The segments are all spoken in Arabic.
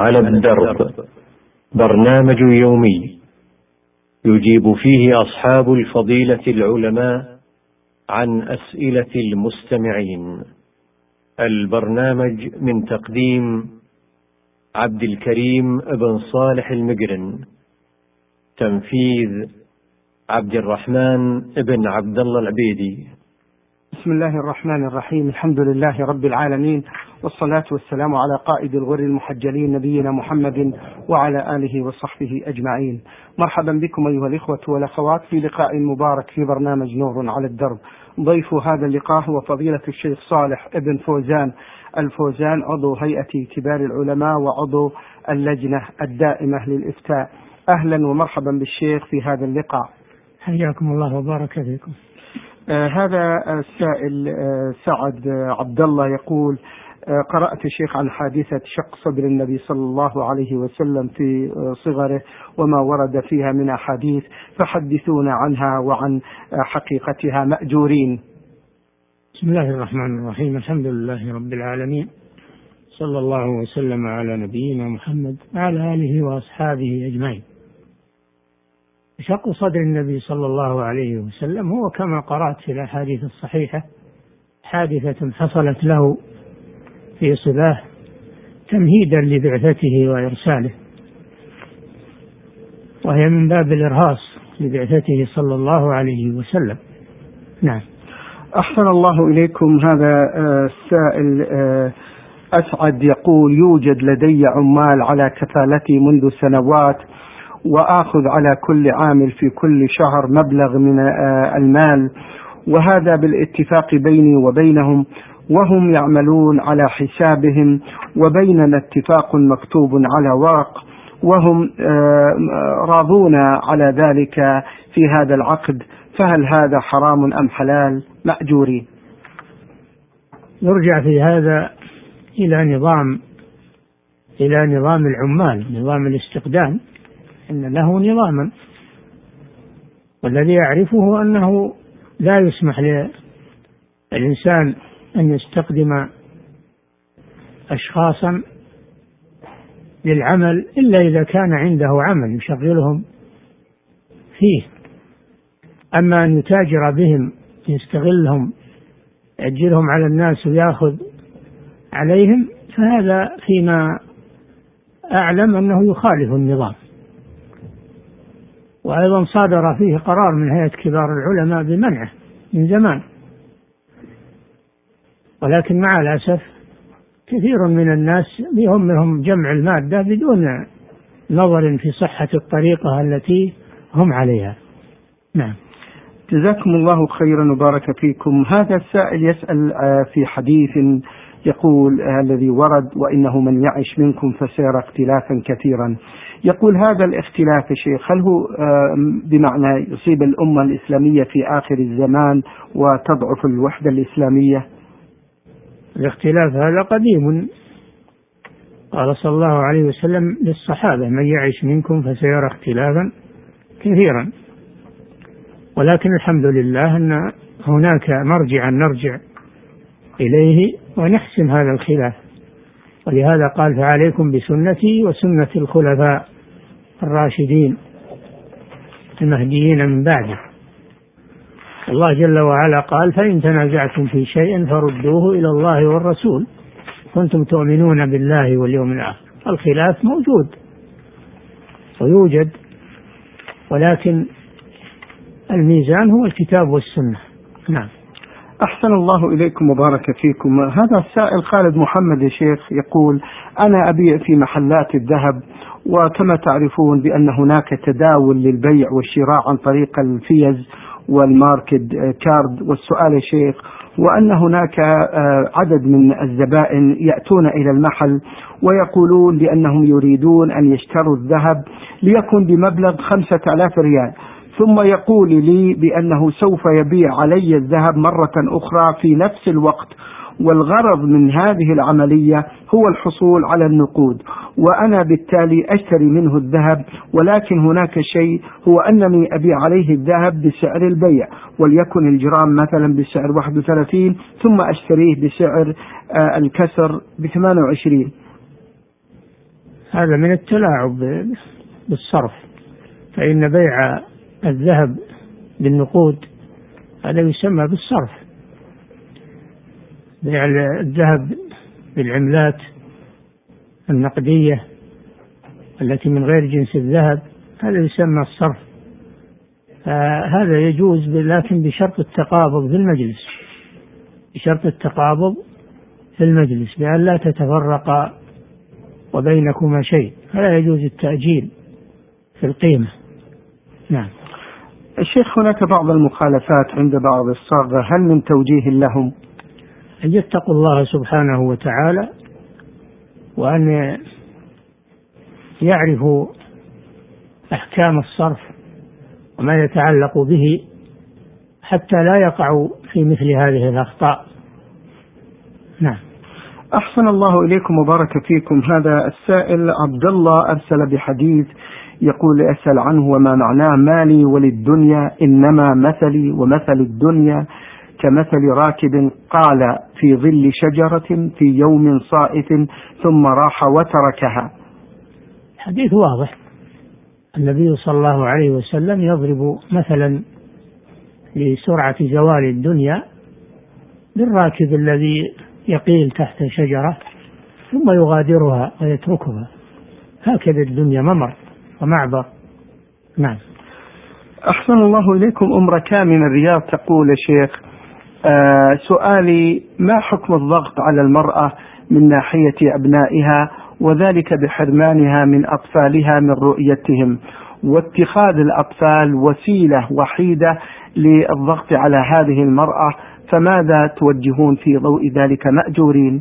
على الدرب، برنامج يومي يجيب فيه أصحاب الفضيلة العلماء عن أسئلة المستمعين. البرنامج من تقديم عبد الكريم بن صالح المقرن، تنفيذ عبد الرحمن بن عبد الله العبيدي. بسم الله الرحمن الرحيم. الحمد لله رب العالمين، والصلاة والسلام على قائد الغر المحجلين نبينا محمد وعلى آله وصحبه أجمعين. مرحبا بكم أيها الإخوة والأخوات في لقاء مبارك في برنامج نور على الدرب. ضيف هذا اللقاء هو فضيلة الشيخ صالح ابن فوزان الفوزان، عضو هيئة كبار العلماء وعضو اللجنة الدائمة للإفتاء. أهلا ومرحبا بالشيخ في هذا اللقاء. حياكم الله وبارك فيكم. هذا السائل سعد عبد الله يقول: قرأت الشيخ عن حادثة شق صدر النبي صلى الله عليه وسلم في صغره وما ورد فيها من أحاديث، فحدثونا عنها وعن حقيقتها مأجورين. بسم الله الرحمن الرحيم. الحمد لله رب العالمين، صلى الله وسلم على نبينا محمد وعلى آله وأصحابه أجمعين. شق صدر النبي صلى الله عليه وسلم هو كما قرأت في الأحاديث الصحيحة حادثة حصلت له في صباه تمهيدا لبعثته وإرساله، وهي من باب الإرهاص لبعثته صلى الله عليه وسلم. نعم. أحسن الله إليكم. هذا السائل أسعد يقول: يوجد لدي عمال على كفالتي منذ سنوات، وآخذ على كل عامل في كل شهر مبلغ من المال، وهذا بالاتفاق بيني وبينهم، وهم يعملون على حسابهم، وبيننا اتفاق مكتوب على ورق، وهم راضون على ذلك في هذا العقد، فهل هذا حرام أم حلال؟ مأجورين. يرجع في هذا إلى نظام العمال، نظام الاستقدام، إن له نظاما، والذي يعرفه أنه لا يسمح للإنسان أن يستخدم أشخاصا للعمل إلا إذا كان عنده عمل يشغلهم فيه. أما أن يتاجر بهم، يستغلهم، يأجرهم على الناس ويأخذ عليهم، فهذا فيما أعلم أنه يخالف النظام. وأيضا صادر فيه قرار من هيئة كبار العلماء بمنعه من زمان، ولكن مع الأسف كثير من الناس يهمهم جمع المادة بدون نظر في صحة الطريقة التي هم عليها. نعم. جزاكم الله خيرا وبارك فيكم. هذا السائل يسأل في حديث يقول الذي ورد: وإنه من يعش منكم فسيرى اختلافا كثيرا. يقول هذا الاختلاف يا شيخ هل هو بمعنى يصيب الأمة الإسلامية في آخر الزمان وتضعف الوحدة الإسلامية؟ الاختلاف هذا قديم، قال صلى الله عليه وسلم للصحابة: من يعش منكم فسيرى اختلافا كثيرا. ولكن الحمد لله أن هناك مرجعا نرجع إليه ونحسم هذا الخلاف، ولهذا قال: فعليكم بسنتي وسنة الخلفاء الراشدين المهديين من بعده. الله جل وعلا قال: فإن تنازعتم في شيء فردوه إلى الله والرسول كنتم تؤمنون بالله واليوم الآخر. الخلاف موجود ويوجد، ولكن الميزان هو الكتاب والسنة. نعم. أحسن الله إليكم وبارك فيكم. هذا السائل خالد محمد يا شيخ يقول: أنا أبيع في محلات الذهب، وكما تعرفون بأن هناك تداول للبيع والشراء عن طريق الفيز والماركت كارد. والسؤال يا شيخ وأن هناك عدد من الزبائن يأتون إلى المحل ويقولون بأنهم يريدون أن يشتروا الذهب ليكن بمبلغ 5000 ريال، ثم يقول لي بأنه سوف يبيع علي الذهب مرة أخرى في نفس الوقت، والغرض من هذه العملية هو الحصول على النقود، وأنا بالتالي أشتري منه الذهب، ولكن هناك شيء هو أنني أبيع عليه الذهب بسعر البيع، وليكن الجرام مثلا بسعر 31 ثم أشتريه بسعر الكسر ب28. هذا من التلاعب بالصرف، فإن بيع الذهب بالنقود هذا يسمى بالصرف، بيع الذهب بالعملات النقدية التي من غير جنس الذهب هذا يسمى الصرف. هذا يجوز لكن بشرط التقابض في المجلس، بشرط التقابض في المجلس بأن لا تتفرق وبينكما شيء، فلا يجوز التأجيل في القيمة. نعم. الشيخ هناك بعض المخالفات عند بعض الصاغة، هل من توجيه لهم؟ أن يتقوا الله سبحانه وتعالى وأن يعرفوا أحكام الصرف وما يتعلق به حتى لا يقعوا في مثل هذه الأخطاء. نعم. أحسن الله إليكم وبارك فيكم. هذا السائل عبد الله أرسل بحديث يقول أسأل عنه وما معناه: مالي وللدنيا إنما مثلي ومثل الدنيا كمثل راكب قال في ظل شجرة في يوم صائف ثم راح وتركها. حديث واضح، النبي صلى الله عليه وسلم يضرب مثلا لسرعة زوال الدنيا بالراكب الذي يقيل تحت شجرة ثم يغادرها ويتركها، هكذا الدنيا ممر ومعبر. نعم. أحسن الله إليكم. أم ركان من الرياض تقول: شيخ سؤالي: ما حكم الضغط على المرأة من ناحية أبنائها وذلك بحرمانها من أطفالها من رؤيتهم واتخاذ الأطفال وسيلة وحيدة للضغط على هذه المرأة، فماذا توجهون في ضوء ذلك مأجورين؟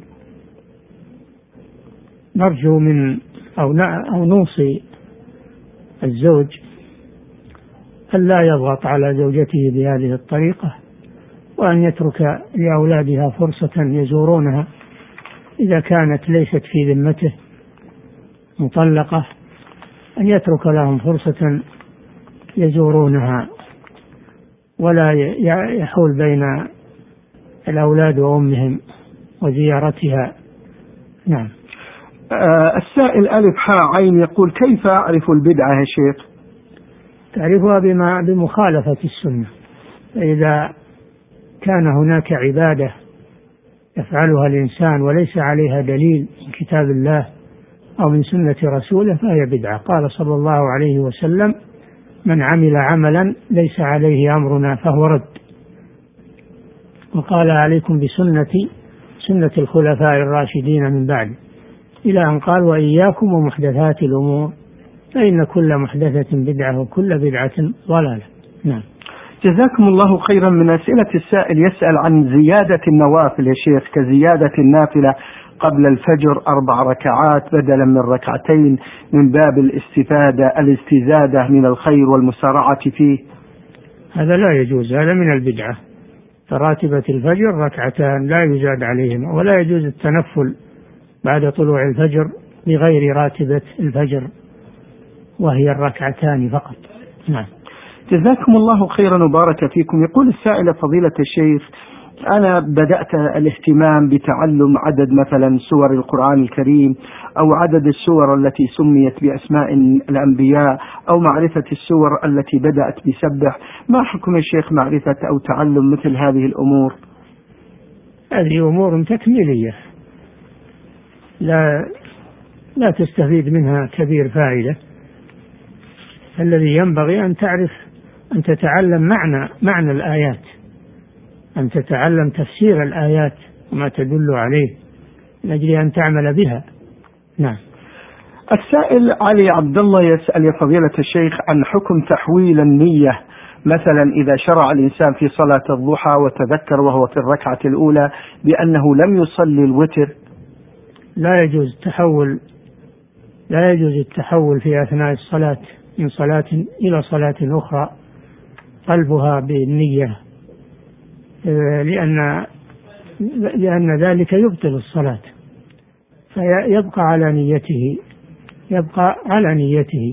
نرجو من أو نوصي الزوج أن لا يضغط على زوجته بهذه الطريقة، وأن يترك لأولادها فرصة يزورونها إذا كانت ليست في ذمته مطلقة، أن يترك لهم فرصة يزورونها ولا يحول بين الأولاد وأمهم وزيارتها. نعم. السائل ألف حاء عين يقول: كيف أعرف البدعة يا شيخ؟ تعرفها بمخالفة السنة. فإذا كان هناك عبادة يفعلها الإنسان وليس عليها دليل من كتاب الله أو من سنة رسوله فهي بدعة. قال صلى الله عليه وسلم: من عمل عملا ليس عليه أمرنا فهو رد. وقال: عليكم بسنتي سنة الخلفاء الراشدين من بعد، إلى أن قال: وإياكم ومحدثات الأمور فإن كل محدثة بدعة وكل بدعة ضلالة. نعم. جزاكم الله خيرا. من أسئلة السائل يسأل عن زيادة النوافل يا شيخ، كزيادة النافلة قبل الفجر 4 ركعات بدلا من 2 من باب الاستزادة من الخير والمسارعة فيه. هذا لا يجوز، هذا من البدعة. فراتبة الفجر 2 لا يزاد عليهما، ولا يجوز التنفل بعد طلوع الفجر بغير راتبة الفجر وهي 2 فقط. نعم. جزاكم الله خيرا وبارك فيكم. يقول السائل: فضيلة الشيخ، أنا بدأت الاهتمام بتعلم عدد مثلا سور القرآن الكريم أو عدد السور التي سميت بأسماء الأنبياء أو معرفة السور التي بدأت بسبح، ما حكم يا شيخ معرفة أو تعلم مثل هذه الأمور؟ هذه أمور تكميلية لا تستفيد منها كبير فائدة. الذي ينبغي أن تعرف أن تتعلم معنى الآيات، أن تتعلم تفسير الآيات وما تدل عليه من أجل أن تعمل بها. نعم. السائل علي عبد الله يسأل: يا فضيلة الشيخ، عن حكم تحويل النية، مثلا إذا شرع الإنسان في صلاة الضحى وتذكر وهو في الركعة الأولى بأنه لم يصلي الوتر. لا يجوز التحول في أثناء الصلاة من صلاة إلى صلاة أخرى قلبها بالنية، لأن ذلك يبطل الصلاة، فيبقى على نيته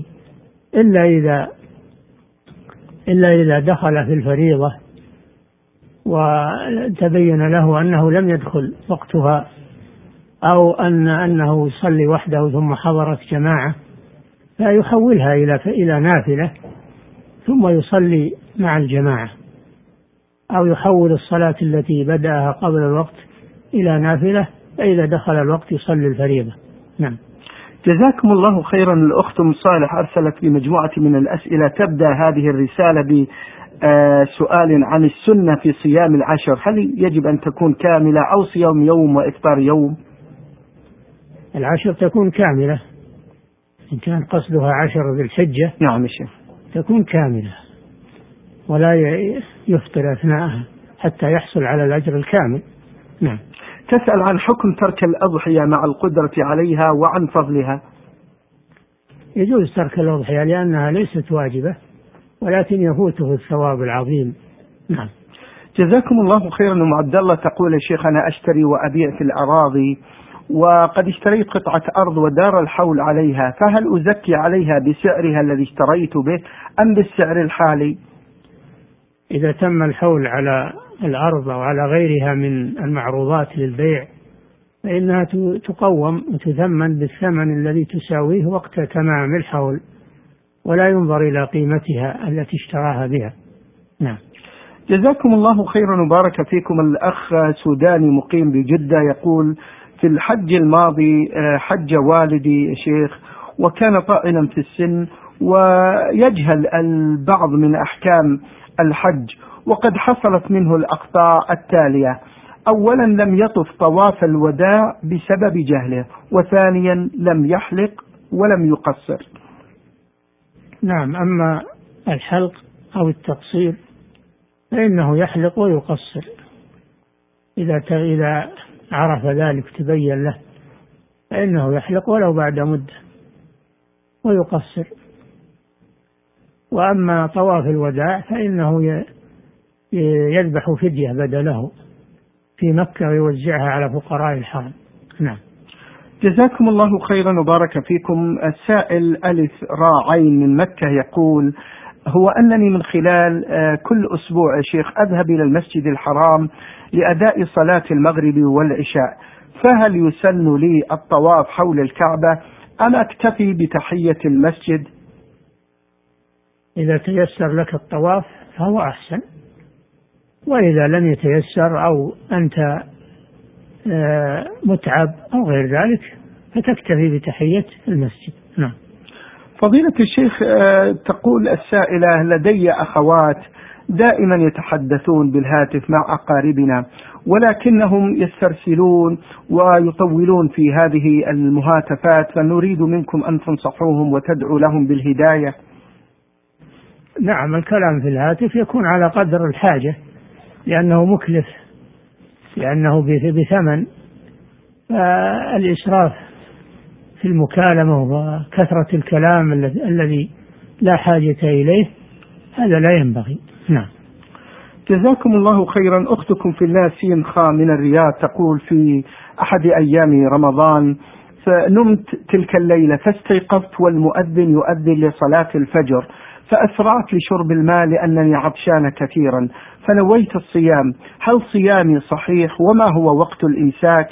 إلا إذا دخل في الفريضة وتبين له أنه لم يدخل وقتها أو أنه يصلي وحده ثم حضرت جماعة فيحولها إلى نافلة ثم يصلي مع الجماعة، أو يحول الصلاة التي بدأها قبل الوقت إلى نافلة، فإذا دخل الوقت يصلي الفريضة. نعم. جزاكم الله خيرا. الأخت أم صالح أرسلت بمجموعة من الأسئلة، تبدأ هذه الرسالة بسؤال عن السنة في صيام العشر، هل يجب أن تكون كاملة أو صيام يوم وإفطار يوم؟ العشر تكون كاملة إن كان قصدها 10 ذي الحجة. نعم شيخ. تكون كاملة ولا يفطر أثناءها حتى يحصل على الأجر الكامل. نعم. تسأل عن حكم ترك الأضحية مع القدرة عليها وعن فضلها. يجوز ترك الأضحية لأنها ليست واجبة ولكن يفوته الثواب العظيم. نعم. جزاكم الله خيرا. أم عبد الله تقول يا شيخ أنا أشتري وأبيع في الأراضي وقد اشتريت قطعة أرض ودار الحول عليها، فهل أزكي عليها بسعرها الذي اشتريت به أم بالسعر الحالي؟ إذا تم الحول على الأرض أو على غيرها من المعروضات للبيع فإنها تقوم وتثمن بالثمن الذي تساويه وقت تمام الحول، ولا ينظر إلى قيمتها التي اشتراها بها. نعم. جزاكم الله خيرا وبارك فيكم. الأخ سوداني مقيم بجدة يقول في الحج الماضي حج والدي يا شيخ وكان طائلا في السن ويجهل البعض من أحكام الحج، وقد حصلت منه الأخطاء التالية: أولا لم يطف طواف الوداع بسبب جهله، وثانيا لم يحلق ولم يقصر. نعم. أما الحلق أو التقصير فإنه يحلق ويقصر إذا عرف ذلك تبين له، فإنه يحلق ولو بعد مدة ويقصر. وأما طواف الوداع فإنه يذبح فدية بدله في مكة ويوزعها على فقراء الحرم. نعم. جزاكم الله خيرا وبارك فيكم. السائل ألف راعين من مكة يقول هو أنني من خلال كل أسبوع يا شيخ أذهب إلى المسجد الحرام لأداء صلاة المغرب والعشاء، فهل يسن لي الطواف حول الكعبة أم أكتفي بتحية المسجد؟ إذا تيسر لك الطواف فهو أحسن، وإذا لم يتيسر أو أنت متعب أو غير ذلك فتكتفي بتحية المسجد. نعم. فضيلة الشيخ تقول السائلة لدي أخوات دائما يتحدثون بالهاتف مع أقاربنا ولكنهم يسترسلون ويطولون في هذه المهاتفات، فنريد منكم أن تنصحوهم وتدعوا لهم بالهداية. نعم. الكلام في الهاتف يكون على قدر الحاجة لأنه مكلف، لأنه بثمن، فالإسراف في المكالمة وكثرة الكلام الذي لا حاجة إليه هذا لا ينبغي. نعم. جزاكم الله خيرا. أختكم في الله سين خا من الرياض تقول في أحد أيام رمضان فنمت تلك الليلة فاستيقظت والمؤذن يؤذن لصلاة الفجر، فأسرعت لشرب الماء لأنني عطشان كثيرا فنويت الصيام، هل صيامي صحيح وما هو وقت الإمساك؟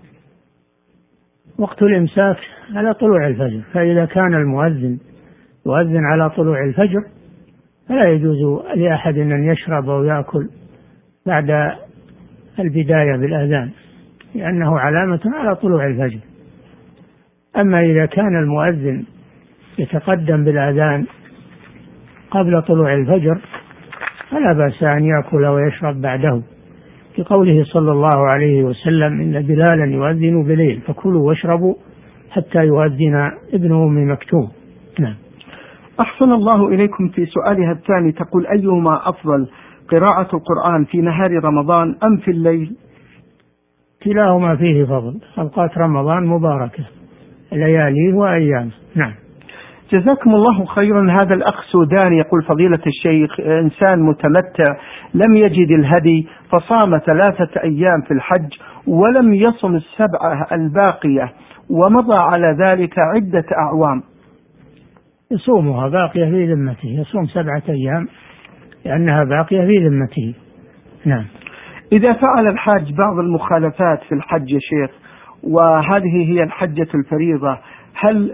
وقت الإمساك على طلوع الفجر، فإذا كان المؤذن يؤذن على طلوع الفجر فلا يجوز لأحد أن يشرب أو يأكل بعد البداية بالأذان لأنه علامة على طلوع الفجر. أما إذا كان المؤذن يتقدم بالأذان قبل طلوع الفجر فلا بأس أن يأكل ويشرب بعده، لقوله صلى الله عليه وسلم إن بلالا يؤذن بليل فكلوا واشربوا حتى يؤذن ابن أم مكتوم. نعم. أحسن الله إليكم. في سؤالها الثاني تقول أيهما أفضل قراءة القرآن في نهار رمضان أم في الليل؟ كلاهما فيه فضل، أوقات رمضان مباركة لياليه وأيامه. نعم. جزاكم الله خيرا. هذا الأخ سوداني يقول فضيلة الشيخ إنسان متمتع لم يجد الهدي فصام 3 أيام في الحج ولم يصم 7 الباقية ومضى على ذلك عدة أعوام، يصومها باقية في ذمته، يصوم 7 أيام لأنها باقية في ذمته. نعم. إذا فعل الحاج بعض المخالفات في الحج يا شيخ وهذه هي الحجة الفريضة، هل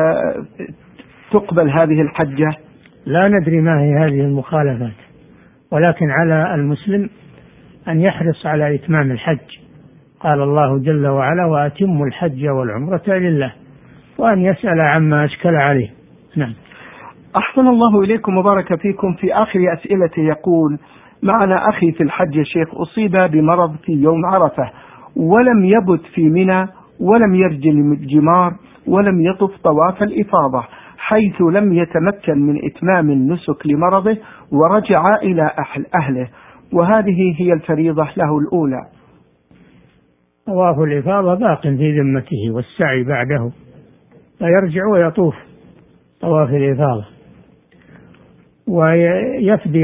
تقبل هذه الحجة؟ لا ندري ما هي هذه المخالفات، ولكن على المسلم أن يحرص على إتمام الحج. قال الله جل وعلا: وأتموا الحج والعمرة لله، وأن يسأل عما أشكل عليه. نعم. أحسن الله إليكم وبارك فيكم. في آخر أسئلته يقول: معنا أخي في الحج يا شيخ، أصيب بمرض في يوم عرفة، ولم يبت في منى، ولم يرجل الجمار، ولم يطف طواف الإفاضة، حيث لم يتمكن من إتمام النسك لمرضه، ورجع إلى أهله، وهذه هي الفريضة له الأولى. طواف الإفاضة باق في ذمته والسعي بعده، فيرجع ويطوف طواف الإفاضة، ويفدي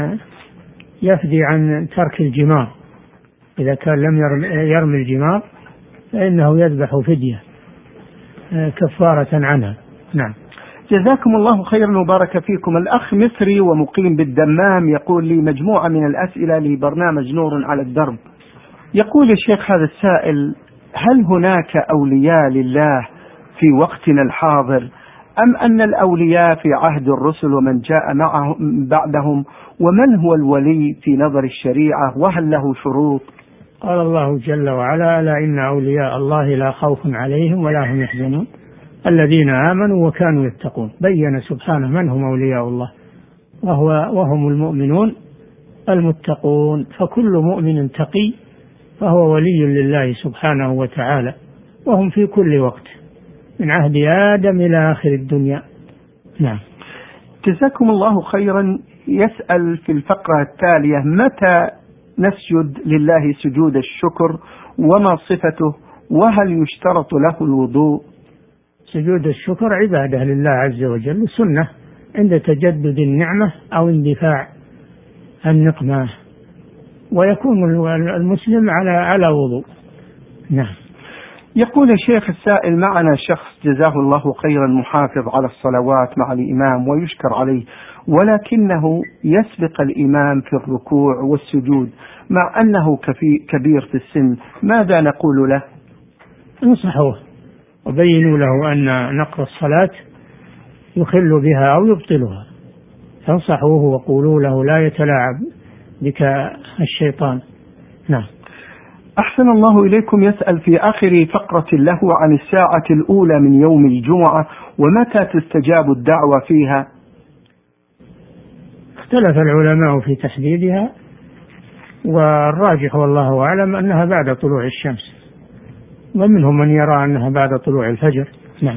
عن ترك الجمار. إذا كان لم يرمي الجمار فإنه يذبح فدية كفارة عنها. نعم. جزاكم الله خيرا وبارك فيكم. الأخ مصري ومقيم بالدمام يقول لي مجموعة من الأسئلة لبرنامج نور على الدرب. يقول الشيخ هذا السائل: هل هناك أولياء لله في وقتنا الحاضر، أم أن الأولياء في عهد الرسل ومن جاء معهم بعدهم؟ ومن هو الولي في نظر الشريعة، وهل له شروط؟ قال الله جل وعلا: ألا إن أولياء الله لا خوف عليهم ولا هم يحزنون الذين آمنوا وكانوا يتقون. بين سبحانه من هم أولياء الله، وهم المؤمنون المتقون. فكل مؤمن تقي فهو ولي لله سبحانه وتعالى، وهم في كل وقت من عهد آدم إلى آخر الدنيا. نعم. جزاكم الله خيرا. يسأل في الفقرة التالية: متى نسجد لله سجود الشكر، وما صفته، وهل يشترط له الوضوء؟ سجود الشكر عبادة لله عز وجل، سنة عند تجدد النعمة أو اندفاع النقمة، ويكون المسلم على وضوء. نعم. يقول الشيخ السائل: معنا شخص جزاه الله خيرا محافظ على الصلوات مع الإمام ويشكر عليه، ولكنه يسبق الإمام في الركوع والسجود مع أنه كبير في السن، ماذا نقول له؟ انصحوه وبينوا له أن نقر الصلاة يخل بها أو يبطلها، فانصحوه وقولوا له لا يتلاعب بك الشيطان. نعم. أحسن الله إليكم. يسأل في آخر فقرة له عن الساعة الأولى من يوم الجمعة، ومتى تستجاب الدعوة فيها؟ اختلف العلماء في تحديدها، والراجح والله أعلم أنها بعد طلوع الشمس، ومنهم من يرى أنها بعد طلوع الفجر. نعم.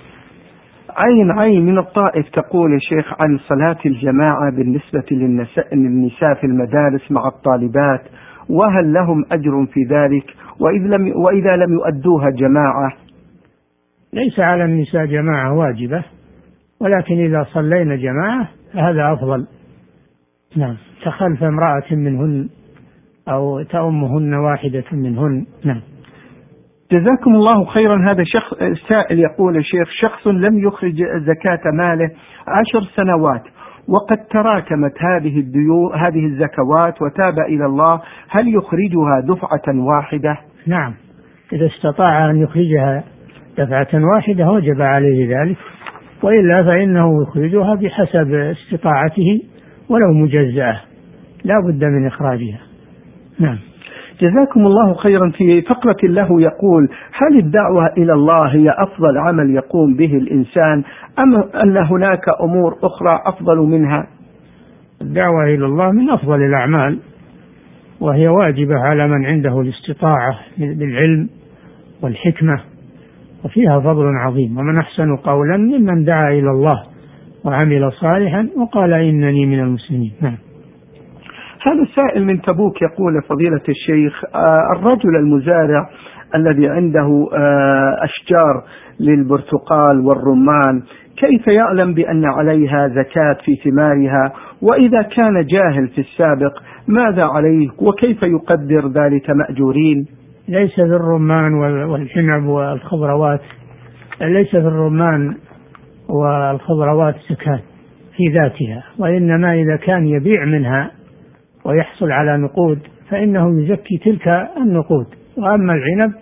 عين من الطائف تقول يا شيخ عن صلاة الجماعة بالنسبة للنساء في المدارس مع الطالبات، وهل لهم أجر في ذلك، وإذا لم يؤدوها جماعة؟ ليس على النساء جماعة واجبة، ولكن إذا صلينا جماعة فهذا أفضل. نعم. تخلف امرأة منهن أو تأمهن واحدة منهن. نعم. جزاكم الله خيرا. هذا شخص سائل يقول يا شيخ: شخص لم يخرج زكاة ماله 10 سنوات، وقد تراكمت هذه الزكوات وتاب إلى الله، هل يخرجها دفعة واحدة؟ نعم، إذا استطاع أن يخرجها دفعة واحدة وجب عليه ذلك، وإلا فإنه يخرجها بحسب استطاعته ولو مجزأة، لا بد من إخراجها. نعم. جزاكم الله خيرا. في فقرة له يقول: هل الدعوة إلى الله هي أفضل عمل يقوم به الإنسان، أم أن هناك أمور أخرى أفضل منها؟ الدعوة إلى الله من أفضل الأعمال، وهي واجبة على من عنده الاستطاعة بالعلم والحكمة، وفيها فضل عظيم. ومن أحسن قولا ممن دعا إلى الله وعمل صالحا وقال إنني من المسلمين. نعم. هذا السائل من تبوك يقول: فضيلة الشيخ، الرجل المزارع الذي عنده أشجار للبرتقال والرمان، كيف يعلم بأن عليها زكاة في ثمارها؟ وإذا كان جاهل في السابق ماذا عليه، وكيف يقدر ذلك مأجورين؟ ليس في الرمان والعنب والخضروات، ليس في الرمان والخضروات زكاة في ذاتها، وإنما إذا كان يبيع منها ويحصل على نقود فإنه يزكي تلك النقود. وأما العنب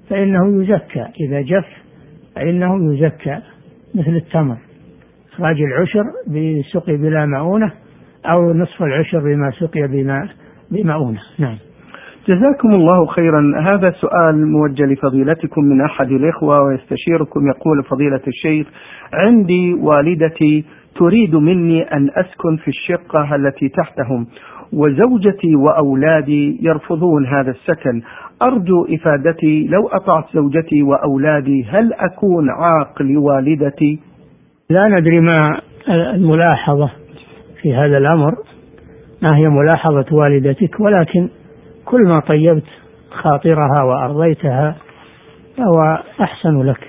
فإنه يزكى، إذا جف فإنه يزكى مثل التمر، إخراج العشر بسقي بلا مؤونة أو نصف العشر بما سقي بمؤونة. نعم. جزاكم الله خيرا. هذا سؤال موجه لفضيلتكم من أحد الإخوة ويستشيركم، يقول: فضيلة الشيخ، عندي والدتي تريد مني أن أسكن في الشقة التي تحتهم، وزوجتي وأولادي يرفضون هذا السكن، أرجو إفادتي، لو أطعت زوجتي وأولادي هل أكون عاق لوالدتي؟ لا ندري ما الملاحظة في هذا الأمر، ما هي ملاحظة والدتك، ولكن كل ما طيبت خاطرها وأرضيتها فهو أحسن لك.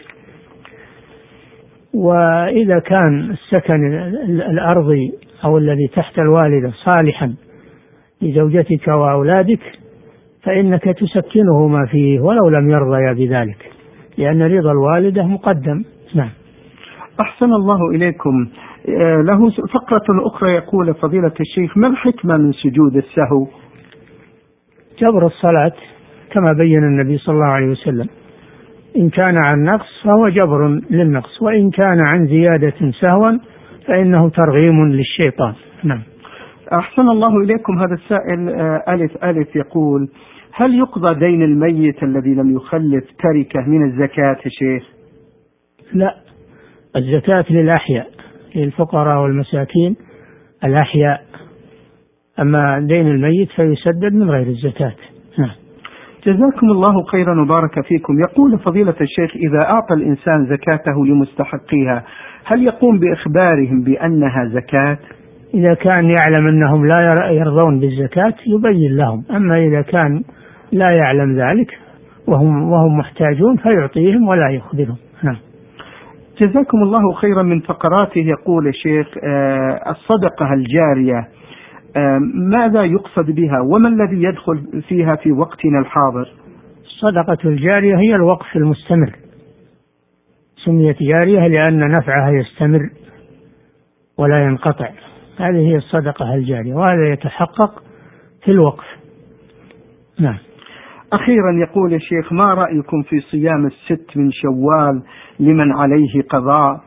وإذا كان السكن الأرضي أو الذي تحت الوالدة صالحا لزوجتك وأولادك فإنك تسكنهما فيه ولو لم يرضيا بذلك، لأن رضا الوالدة مقدم. نعم. أحسن الله إليكم. له فقرة أخرى، يقول: فضيلة الشيخ، ما الحكمة من سجود السهو؟ جبر الصلاة كما بين النبي صلى الله عليه وسلم، إن كان عن نقص فهو جبر للنقص، وإن كان عن زيادة سهوا فإنه ترغيم للشيطان. نعم. أحسن الله إليكم. هذا السائل ألف يقول: هل يقضى دين الميت الذي لم يخلف تركة من الزكاة يا شيخ؟ لا، الزكاة للأحياء، للفقراء والمساكين الأحياء، أما دين الميت فيسدد من غير الزكاة. نعم. جزاكم الله خيرا وبارك فيكم. يقول: فضيلة الشيخ، إذا أعطى الإنسان زكاته لمستحقيها هل يقوم بإخبارهم بأنها زكاة؟ إذا كان يعلم أنهم لا يرضون بالزكاة يبين لهم، أما إذا كان لا يعلم ذلك وهم محتاجون فيعطيهم ولا يخبرهم. نعم. جزاكم الله خيرا. من فقراته يقول الشيخ: الصدقة الجارية ماذا يقصد بها، وما الذي يدخل فيها في وقتنا الحاضر؟ الصدقة الجارية هي الوقف المستمر، سميت جارية لأن نفعها يستمر ولا ينقطع، هذه هي الصدقة الجارية، وهذا يتحقق في الوقف. نعم. أخيرا يقول الشيخ: ما رأيكم في صيام 6 من شوال لمن عليه قضاء؟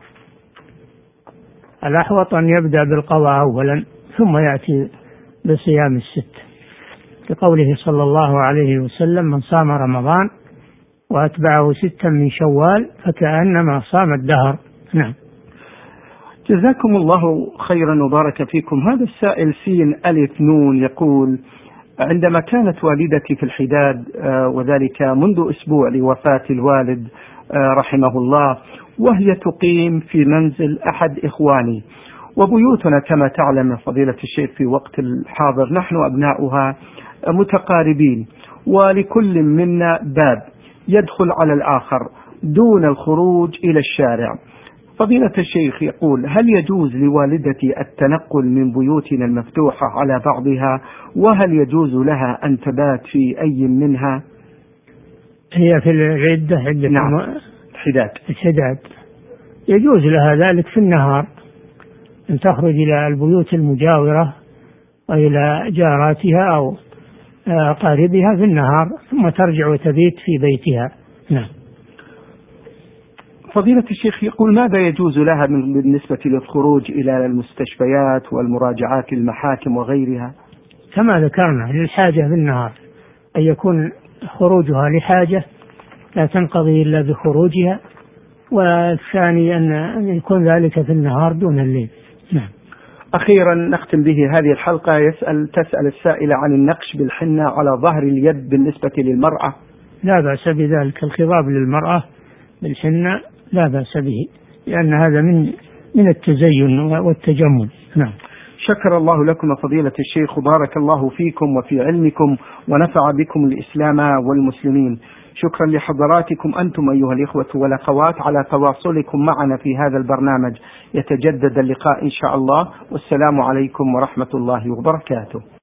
الأحوط أن يبدأ بالقضاء أولا ثم يأتي بصيام 6، لقوله صلى الله عليه وسلم: من صام رمضان وأتبعه 6 من شوال فكأنما صام الدهر. نعم. جزاكم الله خيرا وبارك فيكم. هذا السائل سين ألف نون يقول: عندما كانت والدتي في الحداد وذلك منذ أسبوع لوفاة الوالد رحمه الله، وهي تقيم في منزل أحد إخواني، وبيوتنا كما تعلم فضيلة الشيخ في وقت الحاضر نحن أبناؤها متقاربين، ولكل منا باب يدخل على الآخر دون الخروج إلى الشارع. فضيلة الشيخ يقول: هل يجوز لوالدتي التنقل من بيوتنا المفتوحة على بعضها، وهل يجوز لها أن تبات في أي منها؟ هي في العدة نعم. الحداد يجوز لها ذلك في النهار، أن تخرج إلى البيوت المجاورة وإلى جاراتها أو قاربها في النهار ثم ترجع وتبيت في بيتها. نعم. فضيلة الشيخ يقول: ماذا يجوز لها بالنسبة للخروج إلى المستشفيات والمراجعات للمحاكم وغيرها؟ كما ذكرنا، للحاجة في النهار، أن يكون خروجها لحاجة لا تنقضي إلا بخروجها، والثاني أن يكون ذلك في النهار دون الليل. نعم. أخيرا نختم به هذه الحلقة. تسأل السائلة عن النقش بالحنة على ظهر اليد بالنسبة للمرأة. لا بأس بذلك، الخضاب للمرأة بالحنة لا بأس به، لأن هذا من التزين والتجمل. نعم. شكر الله لكم فضيلة الشيخ، وبارك الله فيكم وفي علمكم، ونفع بكم الإسلام والمسلمين. شكرا لحضراتكم أنتم أيها الإخوة والأخوات على تواصلكم معنا في هذا البرنامج. يتجدد اللقاء إن شاء الله، والسلام عليكم ورحمة الله وبركاته.